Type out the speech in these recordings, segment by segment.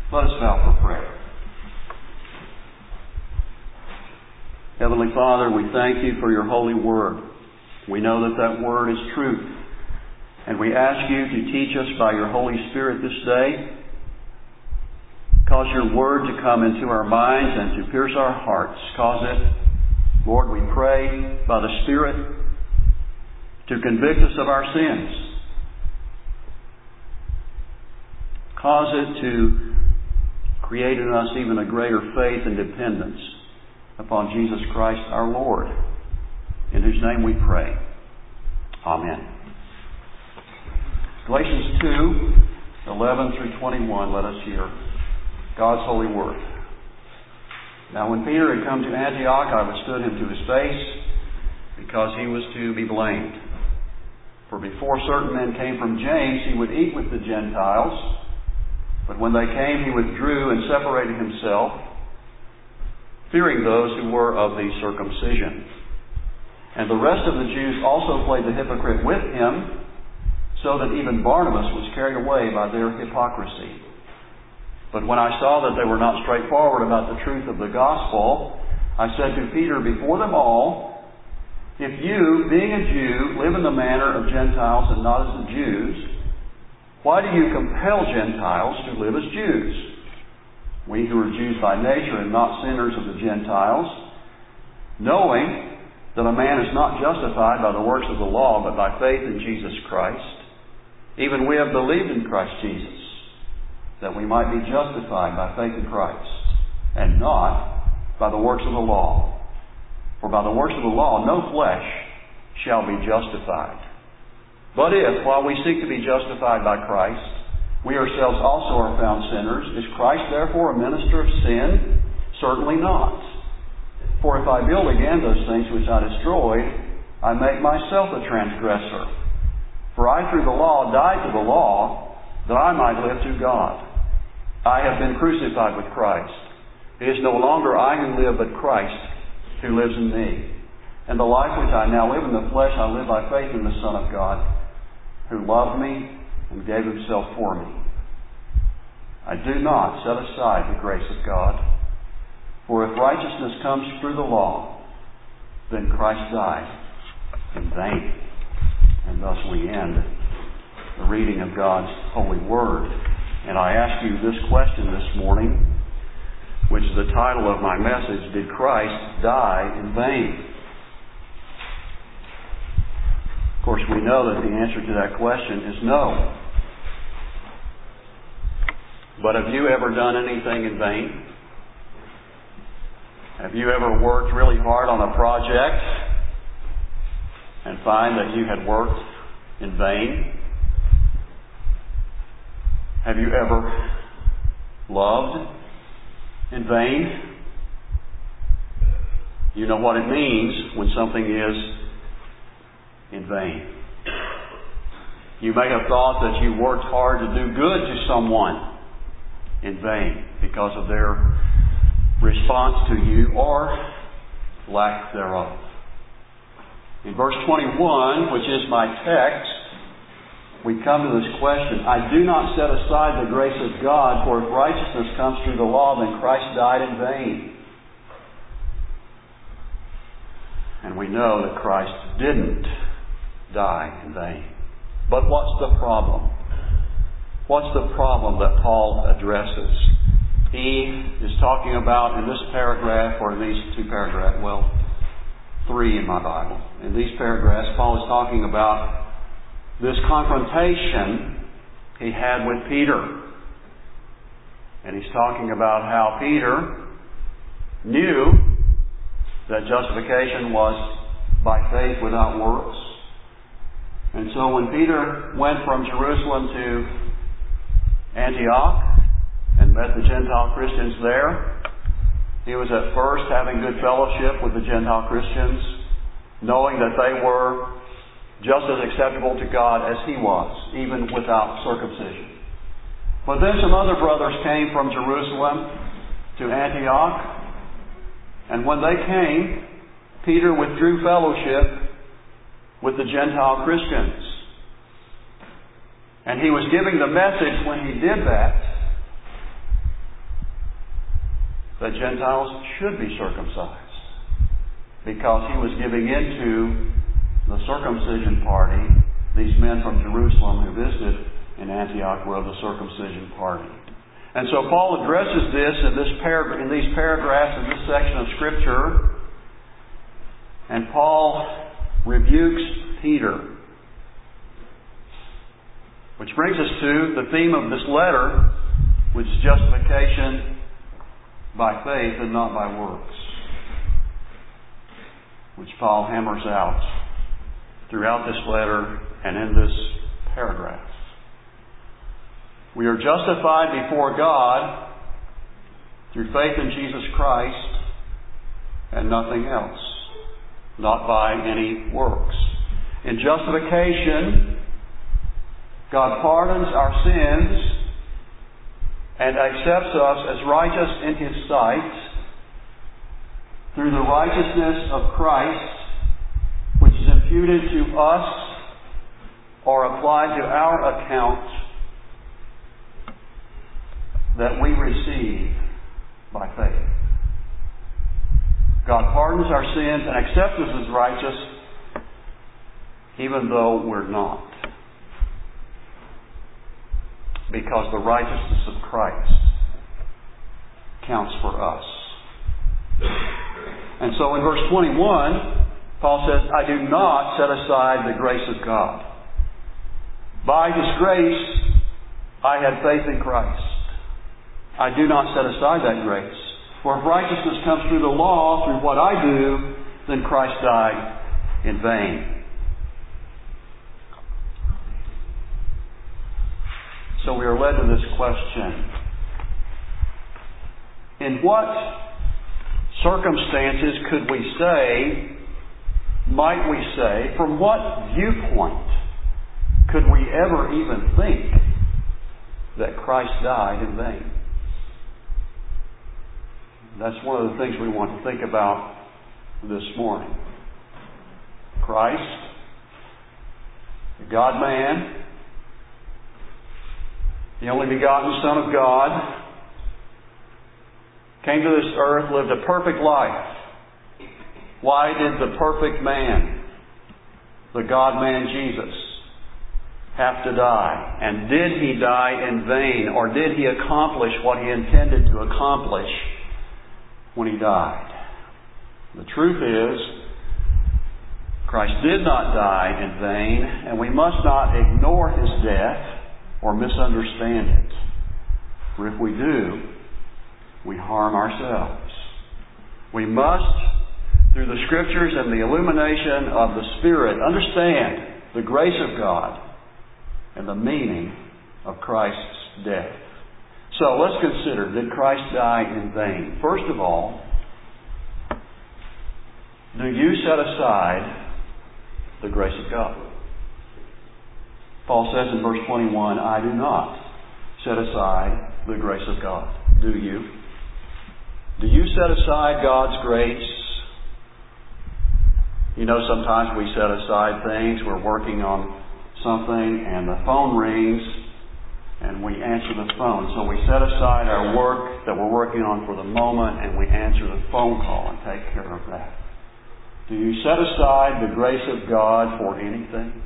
Let us bow for prayer. Heavenly Father, we thank You for Your holy word. We know that that word is truth. And we ask You to teach us by Your Holy Spirit this day. Cause Your word to come into our minds and to pierce our hearts. Cause it, Lord, we pray, by the Spirit, to convict us of our sins. Cause it to create in us even a greater faith and dependence upon Jesus Christ our Lord, in whose name we pray. Amen. Galatians 2:11 through 21, let us hear God's holy word. Now when Peter had come to Antioch, I withstood him to his face, because he was to be blamed. For before certain men came from James, he would eat with the Gentiles. But when they came, he withdrew and separated himself, fearing those who were of the circumcision. And the rest of the Jews also played the hypocrite with him, so that even Barnabas was carried away by their hypocrisy. But when I saw that they were not straightforward about the truth of the gospel, I said to Peter before them all, if you, being a Jew, live in the manner of Gentiles and not as the Jews, why do you compel Gentiles to live as Jews? We who are Jews by nature and not sinners of the Gentiles, knowing that a man is not justified by the works of the law, but by faith in Jesus Christ, even we have believed in Christ Jesus, that we might be justified by faith in Christ, and not by the works of the law. For by the works of the law no flesh shall be justified. But if, while we seek to be justified by Christ, we ourselves also are found sinners, is Christ therefore a minister of sin? Certainly not. For if I build again those things which I destroyed, I make myself a transgressor. For I through the law died to the law, that I might live to God. I have been crucified with Christ. It is no longer I who live, but Christ who lives in me. And the life which I now live in the flesh, I live by faith in the Son of God, who loved me and gave Himself for me. I do not set aside the grace of God. For if righteousness comes through the law, then Christ died in vain. And thus we end the reading of God's holy word. And I ask you this question this morning, which is the title of my message: did Christ die in vain? Of course, we know that the answer to that question is no. But have you ever done anything in vain? Have you ever worked really hard on a project and find that you had worked in vain? Have you ever loved in vain? You know what it means when something is in vain. You may have thought that you worked hard to do good to someone in vain because of their response to you or lack thereof. In verse 21, which is my text, we come to this question: I do not set aside the grace of God, for if righteousness comes through the law, then Christ died in vain. And we know that Christ didn't die in vain. But what's the problem? What's the problem that Paul addresses? He is talking about in this paragraph, or in these two paragraphs, well, three in my Bible. In these paragraphs, Paul is talking about this confrontation he had with Peter. And he's talking about how Peter knew that justification was by faith without works. And so when Peter went from Jerusalem to Antioch and met the Gentile Christians there, he was at first having good fellowship with the Gentile Christians, knowing that they were just as acceptable to God as he was, even without circumcision. But then some other brothers came from Jerusalem to Antioch, and when they came, Peter withdrew fellowship with the Gentile Christians. And he was giving the message when he did that that Gentiles should be circumcised, because he was giving into the circumcision party. These men from Jerusalem who visited in Antioch were of the circumcision party. And so Paul addresses this in these paragraphs in this section of Scripture. And Paul rebukes Peter. Which brings us to the theme of this letter, which is justification by faith and not by works, which Paul hammers out throughout this letter and in this paragraph. We are justified before God through faith in Jesus Christ and nothing else, not by any works. In justification, God pardons our sins and accepts us as righteous in His sight through the righteousness of Christ, which is imputed to us or applied to our account that we receive by faith. God pardons our sins and accepts us as righteous even though we're not, because the righteousness of Christ counts for us. And so in verse 21, Paul says, I do not set aside the grace of God. By His grace, I had faith in Christ. I do not set aside that grace. For if righteousness comes through the law, through what I do, then Christ died in vain. So we are led to this question. In what circumstances could we say, might we say, from what viewpoint could we ever even think that Christ died in vain? That's one of the things we want to think about this morning. Christ, the God-man, the only begotten Son of God, came to this earth, lived a perfect life. Why did the perfect man, the God-man Jesus, have to die? And did He die in vain? Or did He accomplish what He intended to accomplish when He died? The truth is, Christ did not die in vain, and we must not ignore His death or misunderstand it. For if we do, we harm ourselves. We must, through the Scriptures and the illumination of the Spirit, understand the grace of God and the meaning of Christ's death. So let's consider, did Christ die in vain? First of all, do you set aside the grace of God? Paul says in verse 21, I do not set aside the grace of God. Do you? Do you set aside God's grace? You know, sometimes we set aside things. We're working on something and the phone rings and we answer the phone. So we set aside our work that we're working on for the moment and we answer the phone call and take care of that. Do you set aside the grace of God for anything?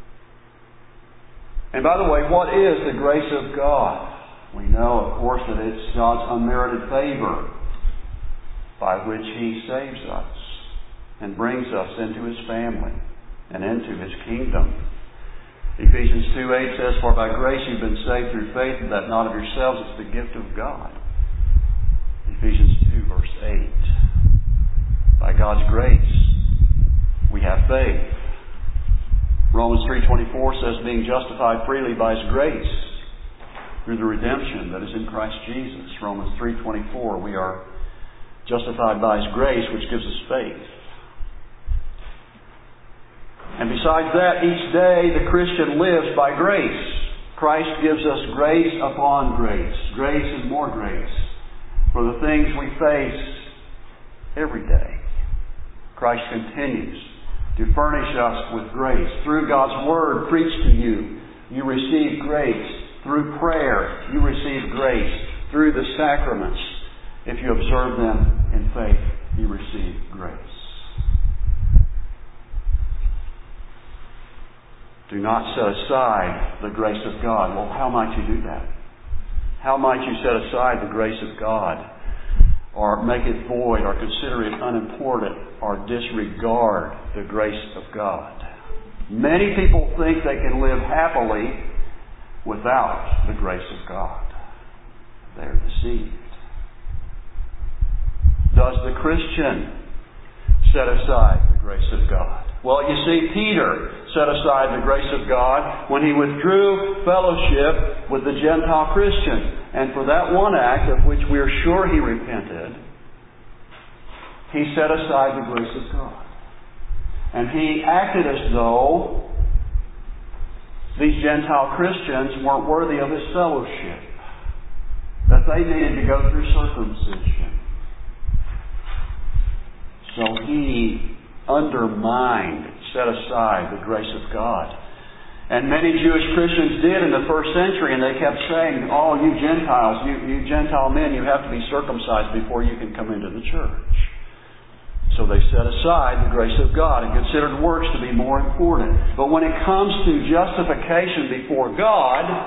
And by the way, what is the grace of God? We know, of course, that it's God's unmerited favor by which He saves us and brings us into His family and into His kingdom. Ephesians 2:8 says, For by grace you've been saved through faith, and that not of yourselves, it's the gift of God. Ephesians 2 verse 8. By God's grace, we have faith. Romans 3:24 says, being justified freely by His grace through the redemption that is in Christ Jesus. Romans 3:24, we are justified by His grace, which gives us faith. And besides that, each day the Christian lives by grace. Christ gives us grace upon grace. Grace and more grace for the things we face every day. Christ continues to furnish us with grace. Through God's Word preached to you, you receive grace. Through prayer, you receive grace. Through the sacraments, If you observe them in faith, you receive grace. Do not set aside the grace of God. Well, how might you do that? How might you set aside the grace of God, or make it void, or consider it unimportant, or disregard the grace of God? Many people think they can live happily without the grace of God. They're deceived. Does the Christian set aside the grace of God? Well, you see, Peter set aside the grace of God when he withdrew fellowship with the Gentile Christians. And for that one act, of which we are sure he repented, he set aside the grace of God. And he acted as though these Gentile Christians weren't worthy of his fellowship, that they needed to go through circumcision. So he undermined, set aside the grace of God. And many Jewish Christians did in the first century, and they kept saying, "Oh, you Gentiles, you Gentile men, you have to be circumcised before you can come into the church." So they set aside the grace of God and considered works to be more important. But when it comes to justification before God,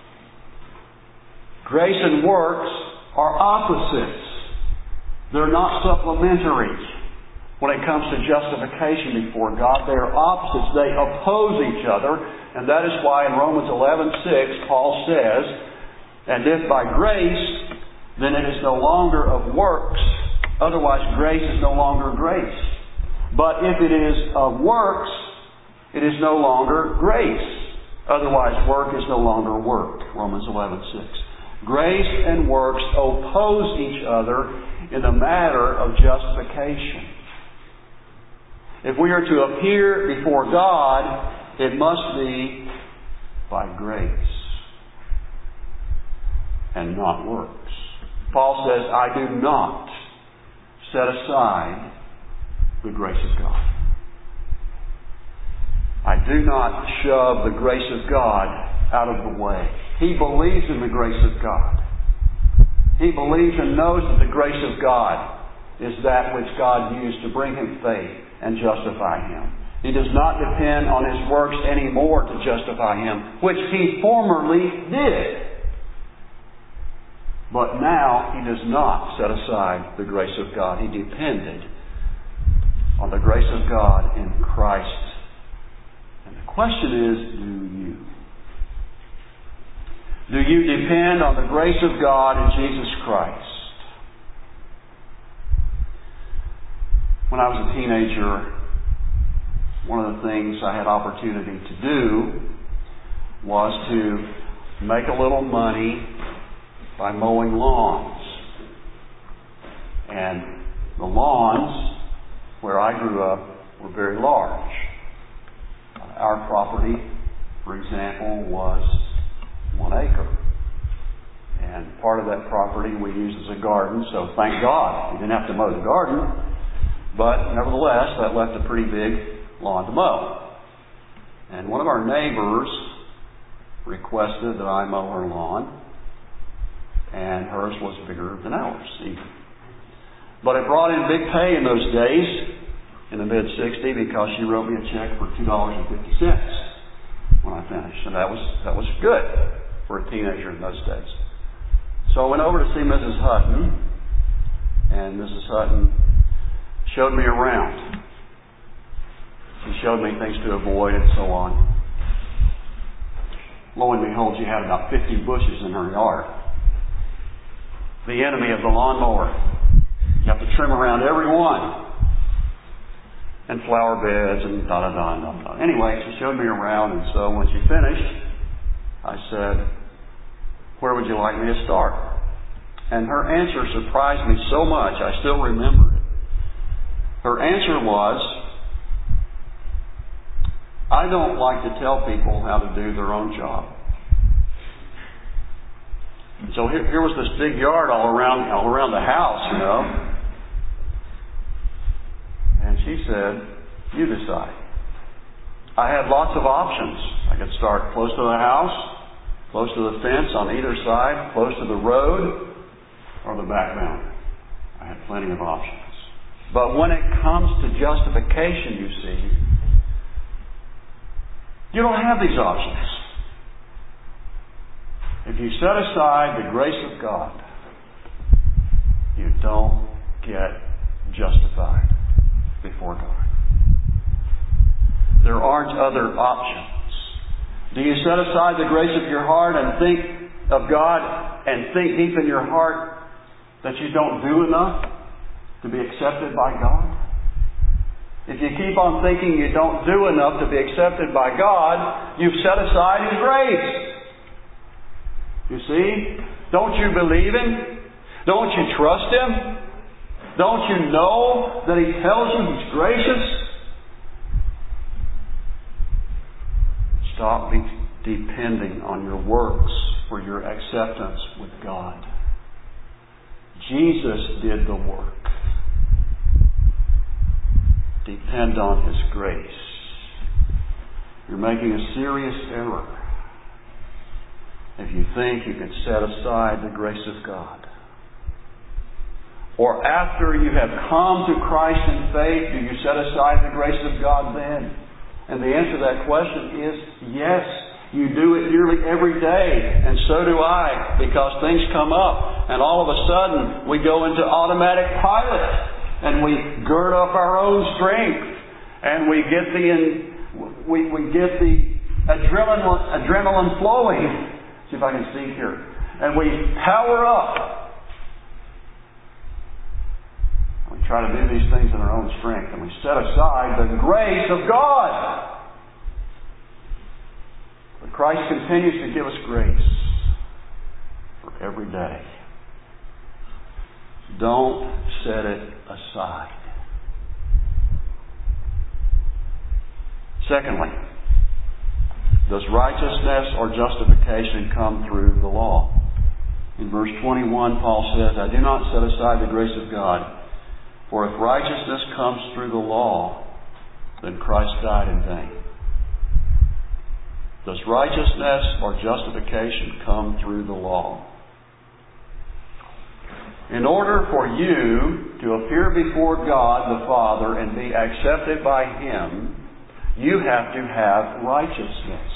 grace and works are opposites. They're not supplementary. When it comes to justification before God, they are opposites. They oppose each other. And that is why in Romans 11:6, Paul says, "And if by grace, then it is no longer of works. Otherwise, grace is no longer grace. But if it is of works, it is no longer grace. Otherwise, work is no longer work." Romans 11:6. Grace and works oppose each other in the matter of justification. If we are to appear before God, it must be by grace and not works. Paul says, "I do not set aside the grace of God." I do not shove the grace of God out of the way. He believes in the grace of God. He believes and knows that the grace of God is that which God used to bring him faith and justify him. He does not depend on his works anymore to justify him, which he formerly did. But now he does not set aside the grace of God. He depended on the grace of God in Christ. And the question is, do you? Do you depend on the grace of God in Jesus Christ? When I was a teenager, one of the things I had opportunity to do was to make a little money by mowing lawns. And the lawns where I grew up were very large. Our property, for example, was 1 acre. And part of that property we used as a garden, so thank God we didn't have to mow the garden. But nevertheless, that left a pretty big lawn to mow. And one of our neighbors requested that I mow her lawn, and hers was bigger than ours even. But it brought in big pay in those days, in the mid-60s, because she wrote me a check for $2.50 when I finished. And that was good for a teenager in those days. So I went over to see Mrs. Hutton, and Mrs. Hutton showed me around. She showed me things to avoid and so on. Lo and behold, she had about 50 bushes in her yard. The enemy of the lawnmower. You have to trim around every one. And flower beds and da-da-da. Anyway, she showed me around, and so when she finished, I said, "Where would you like me to start?" And her answer surprised me so much, I still remember it. Her answer was, "I don't like to tell people how to do their own job." And so here was this big yard all around the house, you know. And she said, "You decide." I had lots of options. I could start close to the house, close to the fence on either side, close to the road, or the back boundary. I had plenty of options. But when it comes to justification, you see, you don't have these options. If you set aside the grace of God, you don't get justified before God. There aren't other options. Do you set aside the grace of your heart and think of God and think deep in your heart that you don't do enough to be accepted by God? If you keep on thinking you don't do enough to be accepted by God, you've set aside His grace. You see? Don't you believe Him? Don't you trust Him? Don't you know that He tells you He's gracious? Stop depending on your works for your acceptance with God. Jesus did the work. Depend on His grace. You're making a serious error if you think you can set aside the grace of God. Or after you have come to Christ in faith, do you set aside the grace of God then? And the answer to that question is yes. You do it nearly every day, and so do I, because things come up, and all of a sudden we go into automatic pilot, and we gird up our own strength, and we get the adrenaline flowing. See if I can speak here, and we power up. We try to do these things in our own strength, and we set aside the grace of God. But Christ continues to give us grace for every day. Don't set it aside. Secondly, does righteousness or justification come through the law? In verse 21, Paul says, I do not set aside the grace of God, for if righteousness comes through the law, then Christ died in vain. Does righteousness or justification come through the law? In order for you to appear before God the Father and be accepted by Him, you have to have righteousness.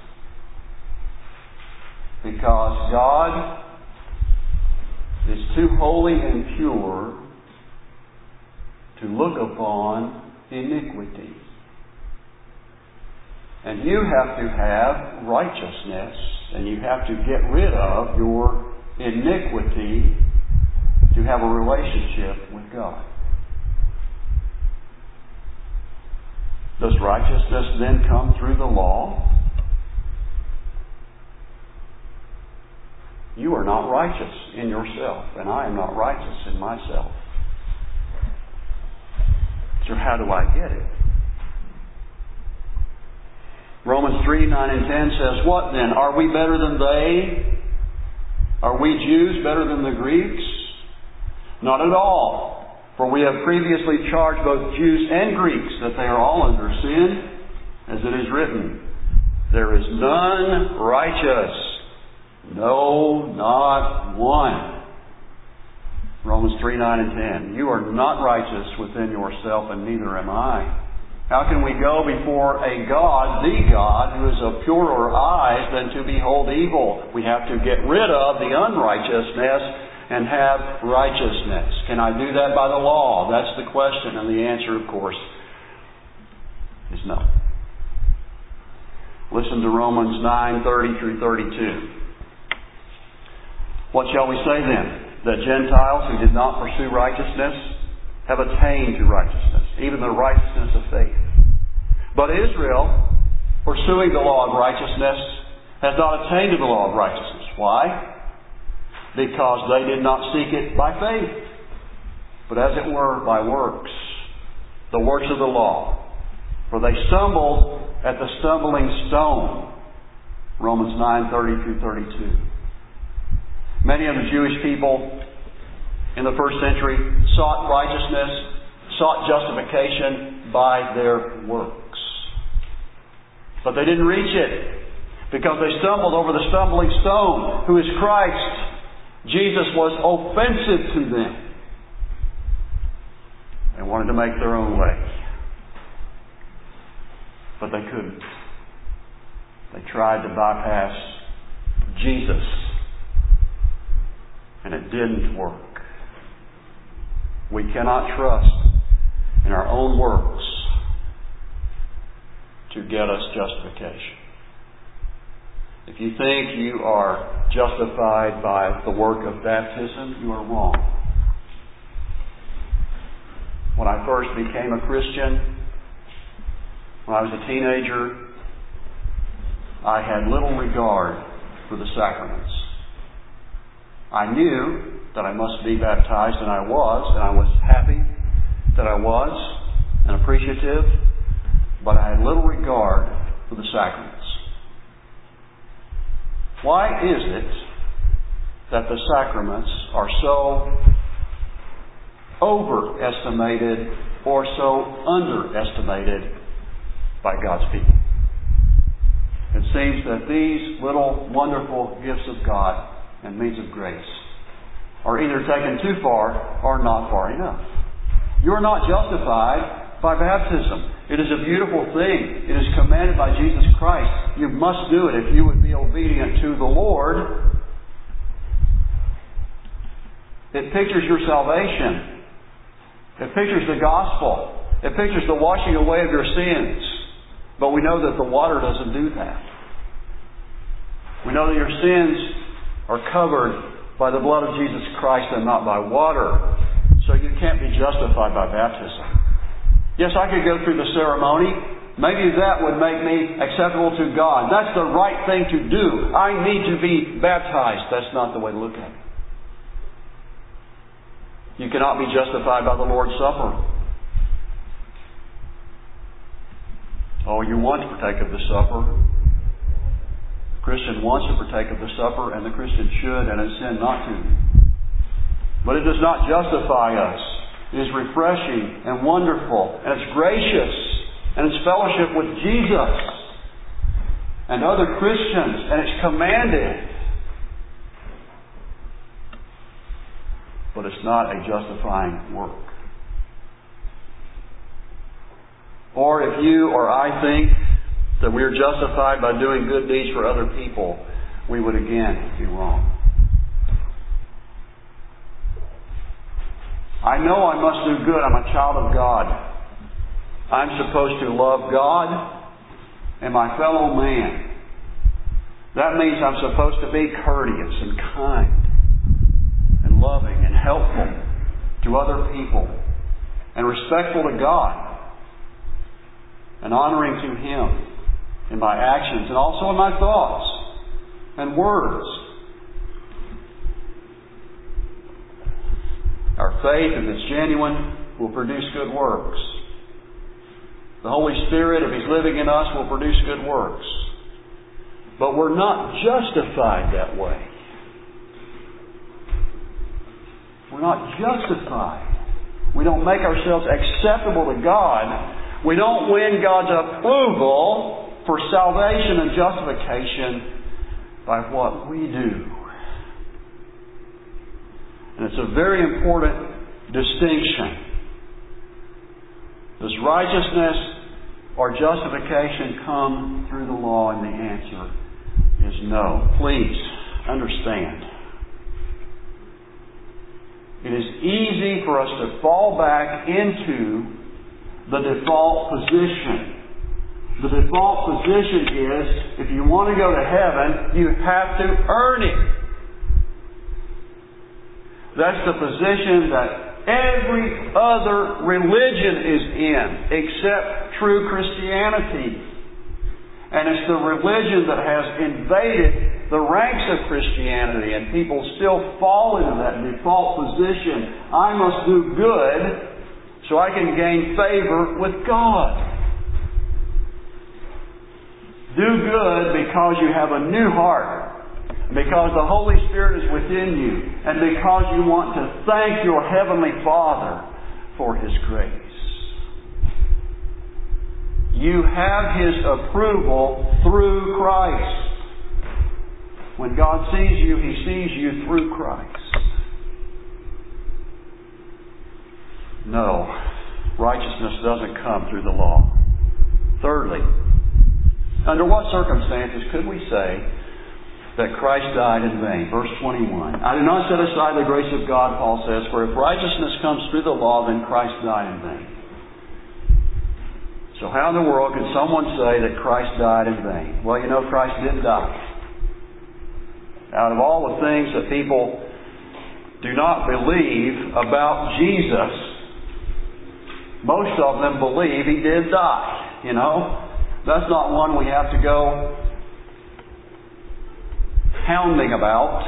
Because God is too holy and pure to look upon iniquity. And you have to have righteousness, and you have to get rid of your iniquity to have a relationship with God. Does righteousness then come through the law? You are not righteous in yourself, and I am not righteous in myself. So how do I get it? Romans 3, 9 and 10 says, what then? Are we better than they? Are we Jews better than the Greeks? Not at all. For we have previously charged both Jews and Greeks that they are all under sin, as it is written, there is none righteous, no, not one. Romans 3, 9 and 10. You are not righteous within yourself, and neither am I. How can we go before a God, the God, who is of purer eyes than to behold evil? We have to get rid of the unrighteousness and have righteousness. Can I do that by the law? That's the question, and the answer, of course, is no. Listen to Romans 9:30 through 32. What shall we say then? That Gentiles who did not pursue righteousness have attained to righteousness, even the righteousness of faith. But Israel, pursuing the law of righteousness, has not attained to the law of righteousness. Why? Because they did not seek it by faith, but as it were by works, the works of the law. For they stumbled at the stumbling stone. Romans 9:30 through 32. Many of the Jewish people in the first century sought righteousness, sought justification by their works. But they didn't reach it because they stumbled over the stumbling stone, who is Christ. Jesus was offensive to them. They wanted to make their own way. But they couldn't. They tried to bypass Jesus. And it didn't work. We cannot trust in our own works to get us justification. If you think you are justified by the work of baptism, you are wrong. When I first became a Christian, when I was a teenager, I had little regard for the sacraments. I knew that I must be baptized, and I was happy that I was, and appreciative, but I had little regard for the sacraments. Why is it that the sacraments are so overestimated or so underestimated by God's people? It seems that these little wonderful gifts of God and means of grace are either taken too far or not far enough. You are not justified by baptism. It is a beautiful thing. It is commanded by Jesus Christ. You must do it if you would be obedient to the Lord. It pictures your salvation. It pictures the gospel. It pictures the washing away of your sins. But we know that the water doesn't do that. We know that your sins are covered by the blood of Jesus Christ and not by water. So you can't be justified by baptism. Yes, I could go through the ceremony. Maybe that would make me acceptable to God. That's the right thing to do. I need to be baptized. That's not the way to look at it. You cannot be justified by the Lord's Supper. Oh, you want to partake of the supper. The Christian wants to partake of the supper, and the Christian should, and it's sin not to. But it does not justify us. It is refreshing and wonderful, and it's gracious, and it's fellowship with Jesus and other Christians, and it's commanded. But it's not a justifying work. Or if you or I think that we are justified by doing good deeds for other people, we would again be wrong. I know I must do good. I'm a child of God. I'm supposed to love God and my fellow man. That means I'm supposed to be courteous and kind and loving and helpful to other people and respectful to God and honoring to Him in my actions and also in my thoughts and words. Our faith, if it's genuine, will produce good works. The Holy Spirit, if He's living in us, will produce good works. But we're not justified that way. We're not justified. We don't make ourselves acceptable to God. We don't win God's approval for salvation and justification by what we do. And it's a very important distinction. Does righteousness or justification come through the law? And the answer is no. Please understand. It is easy for us to fall back into the default position. The default position is, if you want to go to heaven, you have to earn it. That's the position that every other religion is in, except true Christianity. And it's the religion that has invaded the ranks of Christianity, and people still fall into that default position. I must do good so I can gain favor with God. Do good because you have a new heart. Because the Holy Spirit is within you, and because you want to thank your Heavenly Father for His grace. You have His approval through Christ. When God sees you, He sees you through Christ. No, righteousness doesn't come through the law. Thirdly, under what circumstances could we say that Christ died in vain? Verse 21. I do not set aside the grace of God, Paul says, for if righteousness comes through the law, then Christ died in vain. So how in the world could someone say that Christ died in vain? Well, you know, Christ did die. Out of all the things that people do not believe about Jesus, most of them believe He did die. You know? That's not one we have to go pounding about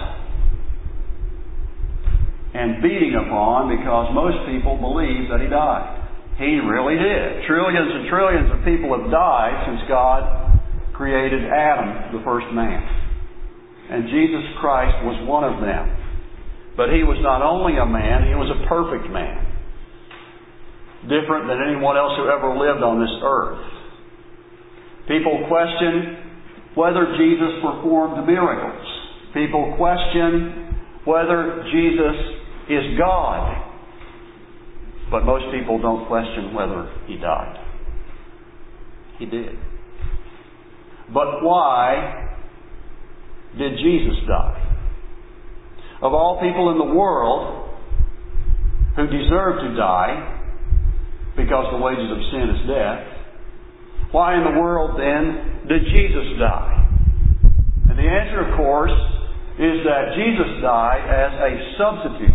and beating upon, because most people believe that He died. He really did. Trillions and trillions of people have died since God created Adam, the first man. And Jesus Christ was one of them. But He was not only a man, He was a perfect man. Different than anyone else who ever lived on this earth. People question whether Jesus performed miracles. People question whether Jesus is God. But most people don't question whether He died. He did. But why did Jesus die? Of all people in the world who deserve to die, because the wages of sin is death, why in the world then did Jesus die? And the answer, of course, is that Jesus died as a substitute.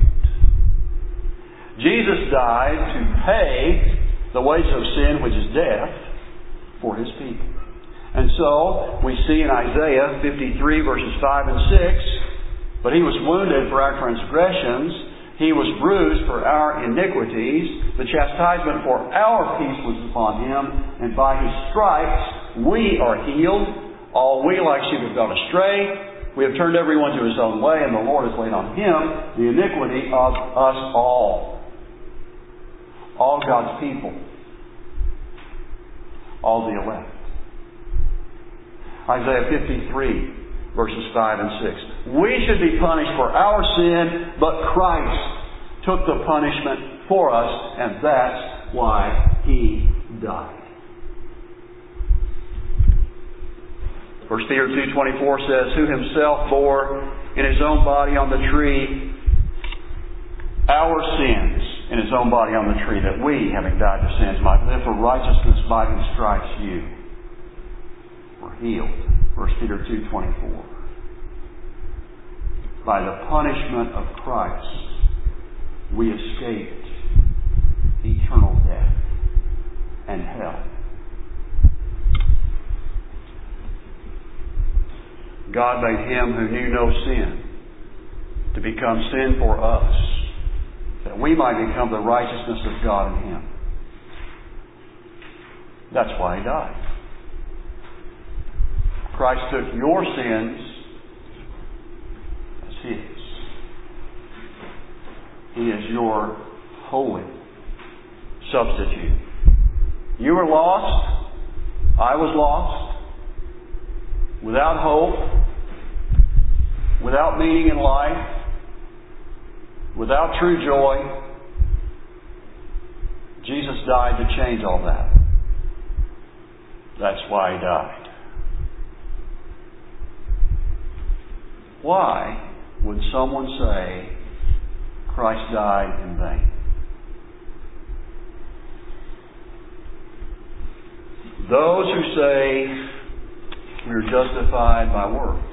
Jesus died to pay the wages of sin, which is death, for His people. And so, we see in Isaiah 53 verses 5 and 6, but He was wounded for our transgressions, He was bruised for our iniquities, the chastisement for our peace was upon Him, and by His stripes we are healed. All we like sheep have gone astray. We have turned everyone to his own way, and the Lord has laid on Him the iniquity of us all. All God's people. All the elect. Isaiah 53, verses 5 and 6. We should be punished for our sin, but Christ took the punishment for us, and that's why He died. 1 Peter 2:24 says, who Himself bore in His own body on the tree our sins in His own body on the tree, that we, having died to sins, might live for righteousness. By His stripes you were healed. 1 Peter 2:24. By the punishment of Christ, we escaped eternal death and hell. God made Him who knew no sin to become sin for us, that we might become the righteousness of God in Him. That's why He died. Christ took your sins as His. He is your holy substitute. You were lost. I was lost. Without hope. Without meaning in life. Without true joy. Jesus died to change all that. That's why He died. Why would someone say Christ died in vain? Those who say we're justified by works,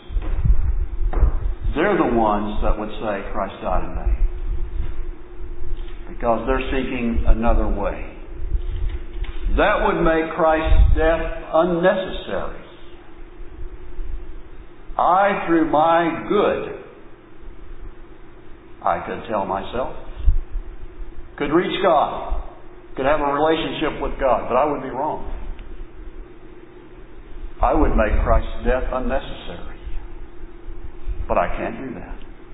they're the ones that would say Christ died in vain. Because they're seeking another way. That would make Christ's death unnecessary. I, through my good, I could tell myself, could reach God, could have a relationship with God, but I would be wrong. I would make Christ's death unnecessary. But I can't do that.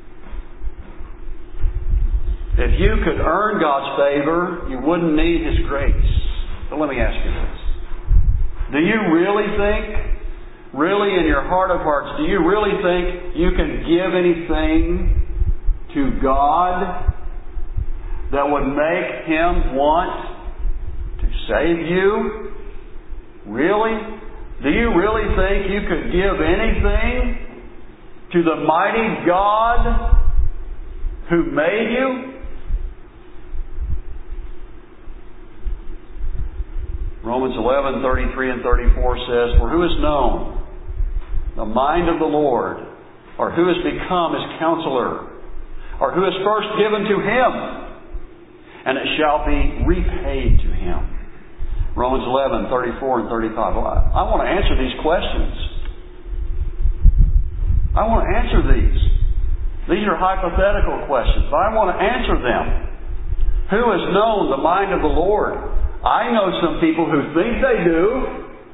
If you could earn God's favor, you wouldn't need His grace. But let me ask you this. Do you really think, really in your heart of hearts, do you really think you can give anything to God that would make Him want to save you? Really? Do you really think you could give anything to the mighty God who made you? Romans 11:33 and 34 says, "For who has known the mind of the Lord, or who has become His counselor, or who has first given to Him, and it shall be repaid to Him." Romans 11:34 and 35. Well, I want to answer these questions. I want to answer these. These are hypothetical questions, but I want to answer them. Who has known the mind of the Lord? I know some people who think they do.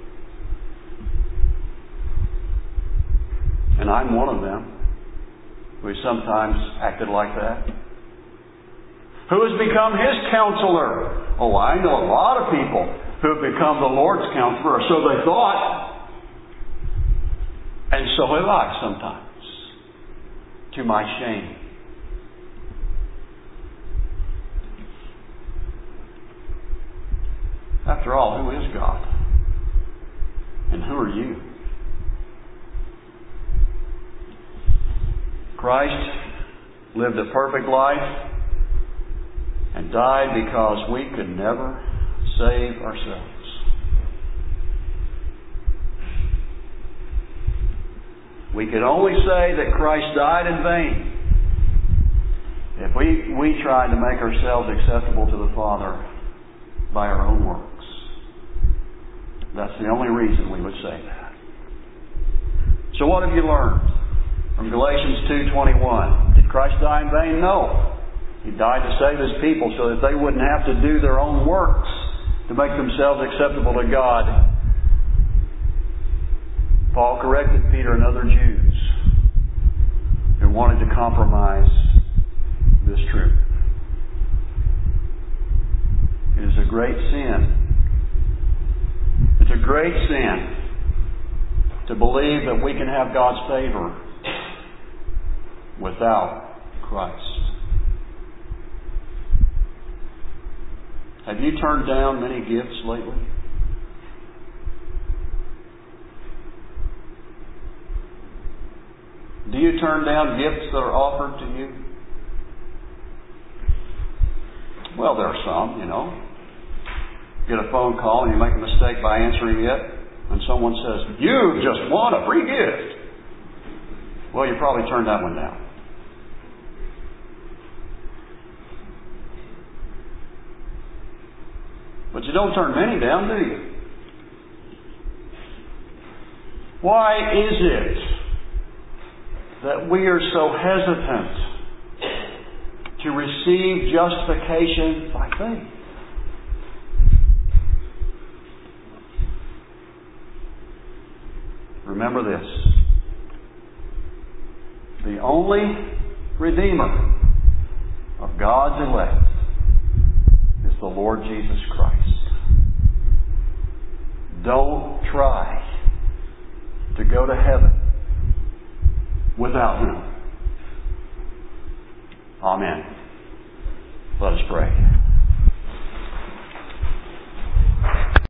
And I'm one of them. We sometimes acted like that. Who has become His counselor? Oh, I know a lot of people who have become the Lord's counselor, or so they thought. And so have I sometimes, to my shame. After all, who is God? And who are you? Christ lived a perfect life and died because we could never save ourselves. We could only say that Christ died in vain if we tried to make ourselves acceptable to the Father by our own works. That's the only reason we would say that. So what have you learned from Galatians 2:21? Did Christ die in vain? No. He died to save His people so that they wouldn't have to do their own works to make themselves acceptable to God. Paul corrected Peter and other Jews who wanted to compromise this truth. It is a great sin. It's a great sin to believe that we can have God's favor without Christ. Have you turned down many gifts lately? Do you turn down gifts that are offered to you? Well, there are some, Get a phone call and you make a mistake by answering it, and someone says, "You just won a free gift." Well, you probably turned that one down. But you don't turn many down, do you? Why is it that we are so hesitant to receive justification by faith? Remember this. The only Redeemer of God's elect is the Lord Jesus Christ. Don't try to go to heaven without Him. Amen. Let us pray.